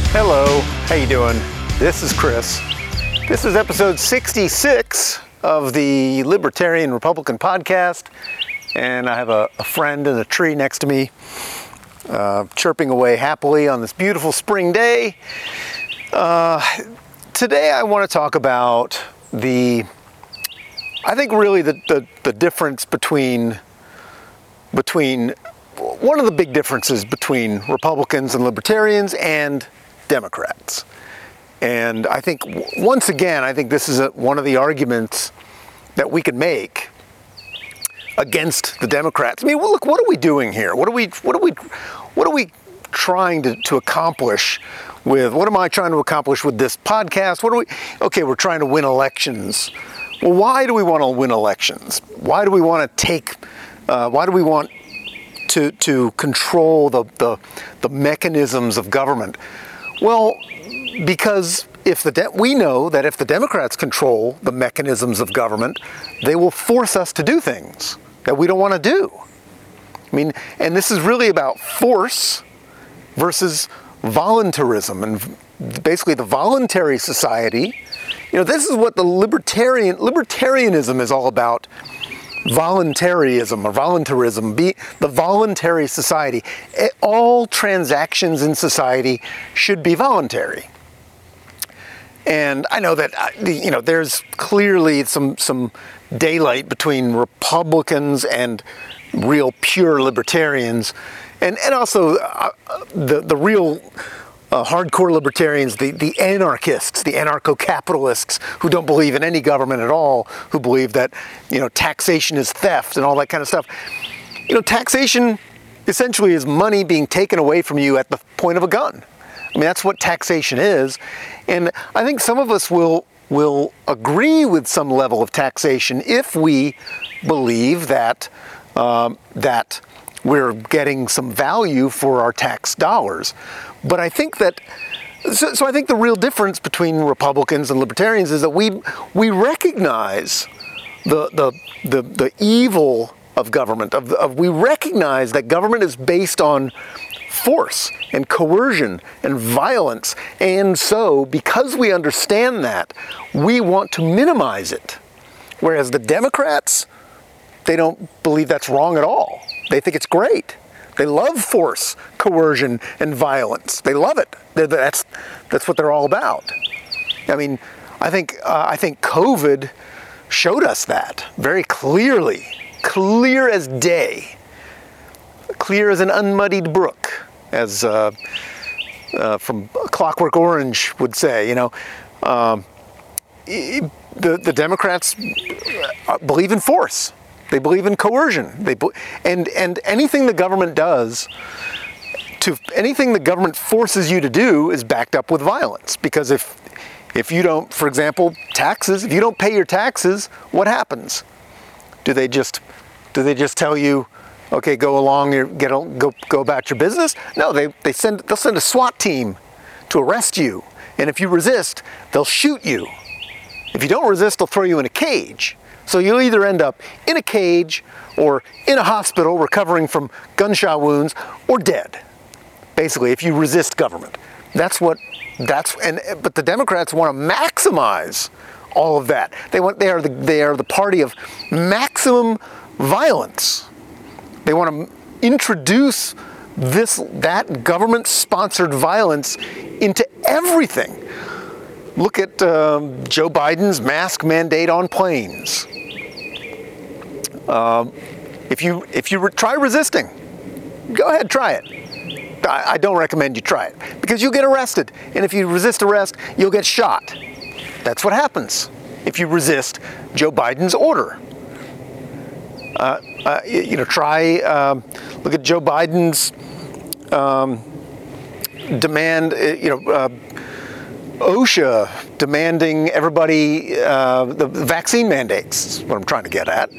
Hello, how you doing? This is Chris. This is episode 66 of the Libertarian Republican podcast, and I have a friend in a tree next to me, chirping away happily on this beautiful spring day. Today I want to talk about the difference between one of the big differences between Republicans and Libertarians and Democrats. And I think, once again, this is one of the arguments that we can make against the Democrats. I mean, well, look, what are we doing here? What are we trying to accomplish with, what am I trying to accomplish with this podcast? We're trying to win elections. Well, why do we want to win elections? Why do we want to control the mechanisms of government? Well, because we know that if the Democrats control the mechanisms of government, they will force us to do things that we don't want to do. I mean, and this is really about force versus voluntarism, and basically the voluntary society. This is what the libertarianism is all about. Voluntarism or voluntarism, the voluntary society. All transactions in society should be voluntary. And I know that there's clearly some daylight between Republicans and real pure libertarians, and also the real hardcore libertarians, the anarchists, the anarcho-capitalists who don't believe in any government at all, who believe that, taxation is theft and all that kind of stuff. Taxation essentially is money being taken away from you at the point of a gun. I mean, that's what taxation is. And I think some of us will agree with some level of taxation if we believe that we're getting some value for our tax dollars. But I think that, so I think the real difference between Republicans and Libertarians is that we recognize the evil of government. We recognize that government is based on force and coercion and violence. And so, because we understand that, we want to minimize it. Whereas the Democrats, they don't believe that's wrong at all. They think it's great. They love force, coercion, and violence. They love it. That's what they're all about. I mean, I think COVID showed us that very clearly, clear as day, clear as an unmuddied brook, as from Clockwork Orange would say. The Democrats believe in force. They believe in coercion. And anything the government does, anything the government forces you to do is backed up with violence. Because if you don't, for example, taxes, if you don't pay your taxes, what happens? Do they just tell you, okay, go along, go about your business? No, they'll send a SWAT team to arrest you. And if you resist, they'll shoot you. If you don't resist, they'll throw you in a cage. So you'll either end up in a cage or in a hospital recovering from gunshot wounds or dead. Basically, if you resist government. But the Democrats want to maximize all of that. They are the party of maximum violence. They want to introduce that government-sponsored violence into everything. Look at Joe Biden's mask mandate on planes. If you try resisting, go ahead, try it. I don't recommend you try it because you'll get arrested, and if you resist arrest, you'll get shot. That's what happens if you resist Joe Biden's order. Try look at Joe Biden's demand. OSHA demanding everybody the vaccine mandates. Is what I'm trying to get at.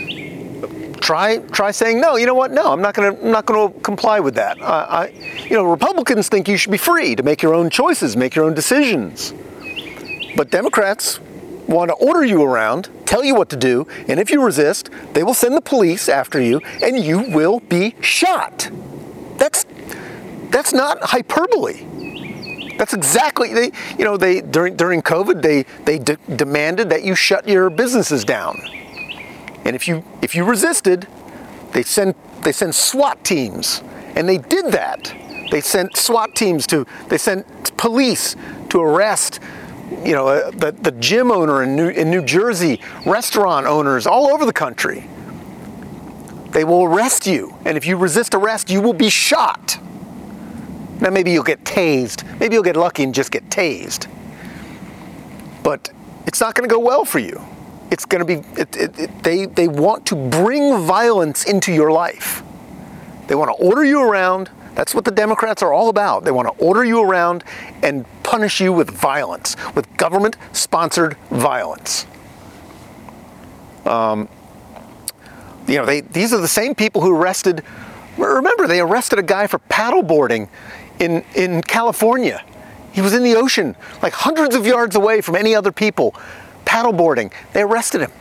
Try saying no. You know what? No, I'm not going to comply with that. Republicans think you should be free to make your own choices, make your own decisions. But Democrats want to order you around, tell you what to do, and if you resist, they will send the police after you, and you will be shot. That's not hyperbole. That's exactly, during COVID, they demanded that you shut your businesses down. And if you resisted, they sent SWAT teams, and they did that. They sent they sent police to arrest, the gym owner in New Jersey, restaurant owners all over the country. They will arrest you, and if you resist arrest, you will be shot. Now maybe you'll get tased. Maybe you'll get lucky and just get tased. But it's not going to go well for you. It's going to be, they want to bring violence into your life. They want to order you around. That's what the Democrats are all about. They want to order you around and punish you with violence, with government-sponsored violence. These are the same people who arrested, remember, they arrested a guy for paddleboarding in California. He was in the ocean, like hundreds of yards away from any other people, paddleboarding. They arrested him.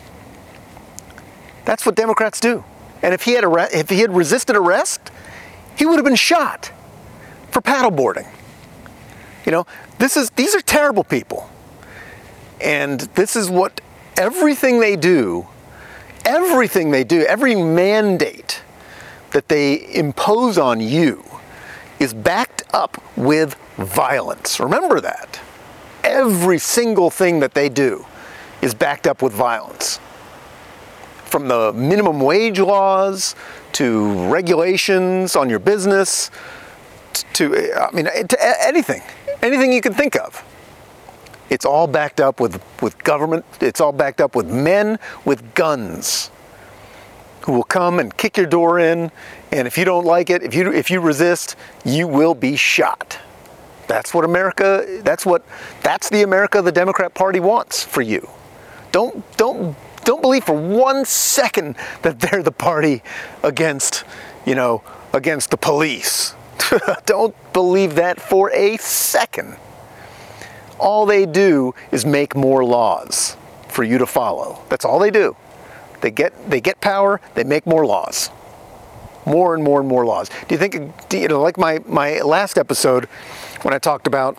That's what Democrats do. And if he had resisted arrest, he would have been shot for paddleboarding. These are terrible people. And this is what everything they do, every mandate that they impose on you is backed up with violence. Remember that. Every single thing that they do is backed up with violence. From the minimum wage laws to regulations on your business to anything you can think of. It's all backed up with government. It's all backed up with men with guns who will come and kick your door in, and if you don't like it, if you resist, you will be shot. That's the America the Democrat Party wants for you. Don't believe for 1 second that they're the party against the police. Don't believe that for a second. All they do is make more laws for you to follow. That's all they do. They get power, they make more laws. More and more and more laws. Do you think, like my last episode when I talked about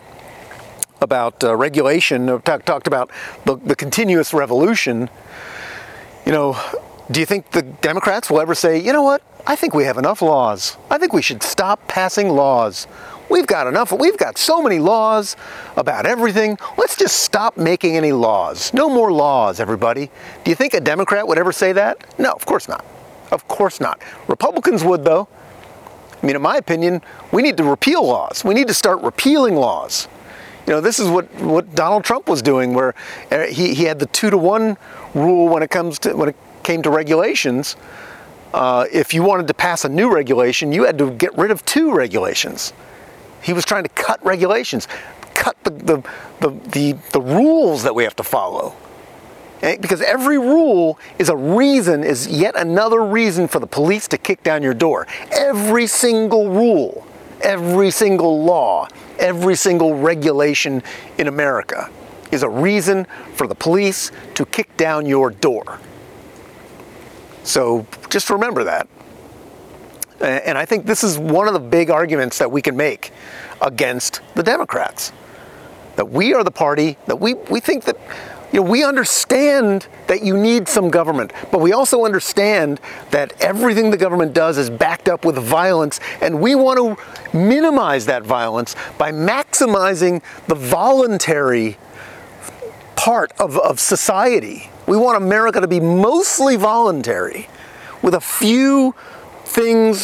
regulation, talked about the continuous revolution, do you think the Democrats will ever say, you know what, I think we have enough laws. I think we should stop passing laws. We've got enough. We've got so many laws about everything. Let's just stop making any laws. No more laws, everybody. Do you think a Democrat would ever say that? No, of course not. Of course not. Republicans would, though. In my opinion, we need to repeal laws. We need to start repealing laws. This is what Donald Trump was doing, where he had the 2-to-1 rule when it came to regulations. If you wanted to pass a new regulation, you had to get rid of 2 regulations. He was trying to cut regulations, cut the rules that we have to follow. Because every rule is yet another reason for the police to kick down your door. Every single rule, every single law, every single regulation in America is a reason for the police to kick down your door. So just remember that. And I think this is one of the big arguments that we can make against the Democrats. That we are the party, that we think that, we understand that you need some government, but we also understand that everything the government does is backed up with violence, and we want to minimize that violence by maximizing the voluntary part of society. We want America to be mostly voluntary, with a few things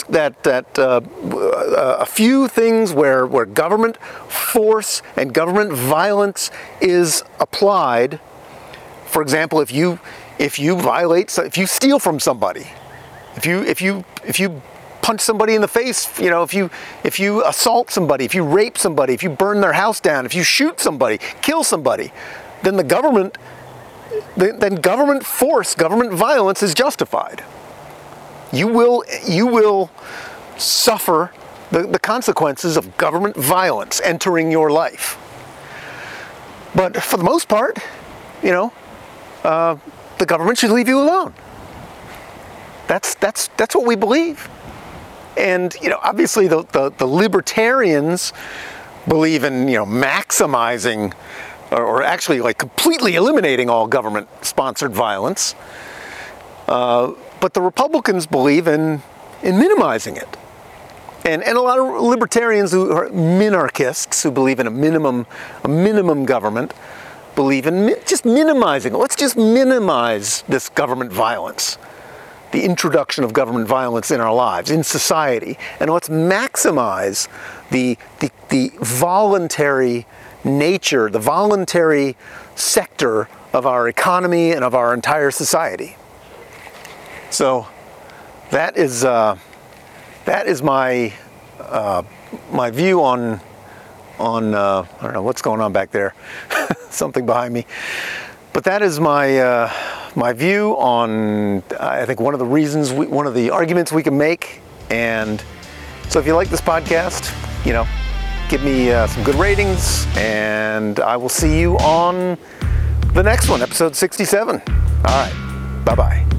where government force and government violence is applied. For example, if you steal from somebody, if you punch somebody in the face, if you assault somebody, if you rape somebody, if you burn their house down, if you shoot somebody, kill somebody, then government force, government violence is justified. You will suffer the consequences of government violence entering your life. But for the most part, the government should leave you alone. That's what we believe. And obviously the libertarians believe in, maximizing or actually like completely eliminating all government-sponsored violence. But the Republicans believe in minimizing it. And a lot of libertarians who are minarchists, who believe in a minimum government, believe in just minimizing it. Let's just minimize this government violence, the introduction of government violence in our lives, in society, and let's maximize the voluntary nature, the voluntary sector of our economy and of our entire society. So that is my my view on I don't know what's going on back there, something behind me, but that is my my view on I think one of the arguments we can make. And so if you like this podcast, give me some good ratings, and I will see you on the next one, episode 67. All right, bye-bye.